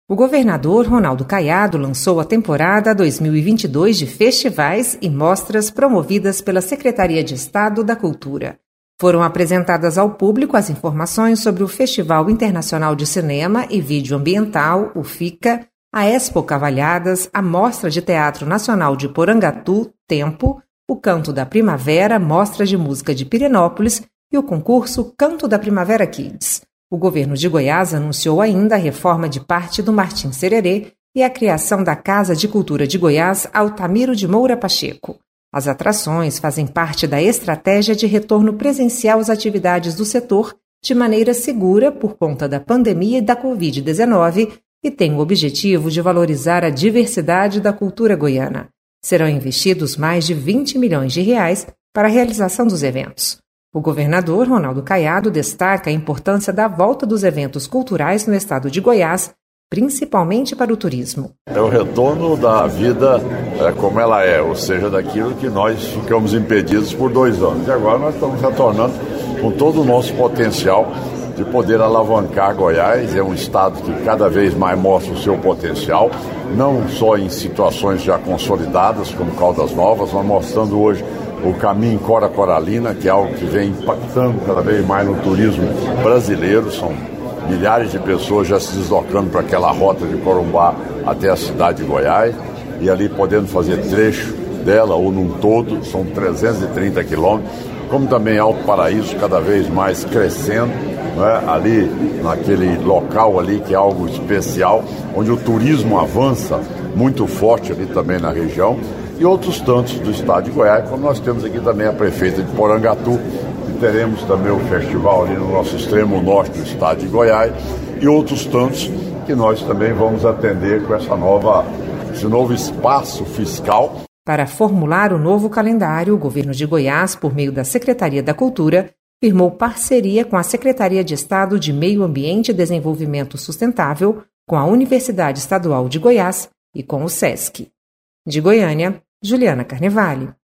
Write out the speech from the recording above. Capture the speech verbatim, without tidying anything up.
O governador Ronaldo Caiado lançou a temporada dois mil e vinte e dois de festivais e mostras promovidas pela Secretaria de Estado da Cultura. Foram apresentadas ao público as informações sobre o Festival Internacional de Cinema e Vídeo Ambiental, o FICA, a Expo Cavalhadas, a Mostra de Teatro Nacional de Porangatu, Tempo, o Canto da Primavera, Mostra de Música de Pirenópolis e o concurso Canto da Primavera Kids. O governo de Goiás anunciou ainda a reforma de parte do Martim Sererê e a criação da Casa de Cultura de Goiás Altamiro de Moura Pacheco. As atrações fazem parte da estratégia de retorno presencial às atividades do setor de maneira segura por conta da pandemia e da covid dezenove e têm o objetivo de valorizar a diversidade da cultura goiana. Serão investidos mais de vinte milhões de reais para a realização dos eventos. O governador Ronaldo Caiado destaca a importância da volta dos eventos culturais no estado de Goiás, principalmente para o turismo. É o retorno da vida é, como ela é, ou seja, daquilo que nós ficamos impedidos por dois anos. E agora nós estamos retornando com todo o nosso potencial de poder alavancar Goiás. É um estado que cada vez mais mostra o seu potencial, não só em situações já consolidadas, como Caldas Novas, mas mostrando hoje o caminho Cora Coralina, que é algo que vem impactando cada vez mais no turismo brasileiro. São milhares de pessoas já se deslocando para aquela rota de Corumbá até a cidade de Goiás e ali podendo fazer trecho dela ou num todo, são trezentos e trinta quilômetros, como também Alto Paraíso cada vez mais crescendo, né? Ali naquele local ali que é algo especial, onde o turismo avança muito forte ali também na região, e outros tantos do estado de Goiás, como nós temos aqui também a prefeita de Porangatu, e teremos também o festival ali no nosso extremo norte do estado de Goiás, e outros tantos que nós também vamos atender com essa nova, esse novo espaço fiscal. Para formular o novo calendário, o governo de Goiás, por meio da Secretaria da Cultura, firmou parceria com a Secretaria de Estado de Meio Ambiente e Desenvolvimento Sustentável, com a Universidade Estadual de Goiás e com o SESC. De Goiânia, Juliana Carnevale.